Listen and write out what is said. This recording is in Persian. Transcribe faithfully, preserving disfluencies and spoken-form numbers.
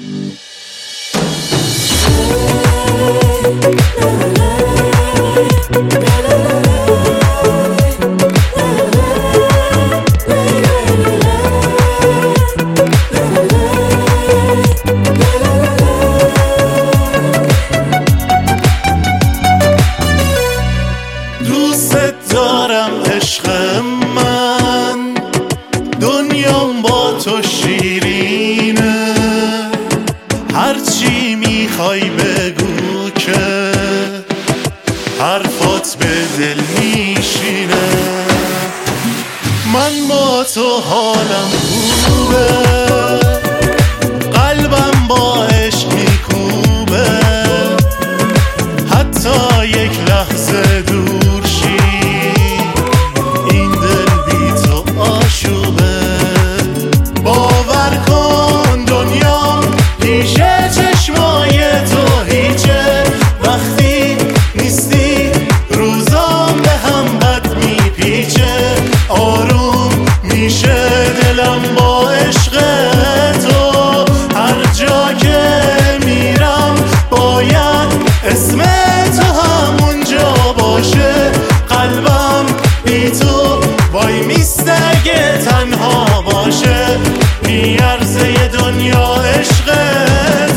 دوست دارم عشق من، دنیام با تو شیرینه، هرچی میخوای بگو که حرفات به دل میشینه. من با تو حالم خوبه، قلبم با عشق میکوبه، حتی یک لحظه دور شی این دل بی تو آشوبه. باور کن دنیا پیش چشمای تو هیچه، وقتی نیستی روزام به هم بد میپیچه، آروم میشه دلم با عشق تو، هر جا که میرم باید اسم تو همونجا باشه، قلبم بی تو وای میسته اگه تنها باشه، میارزه دنیا عشق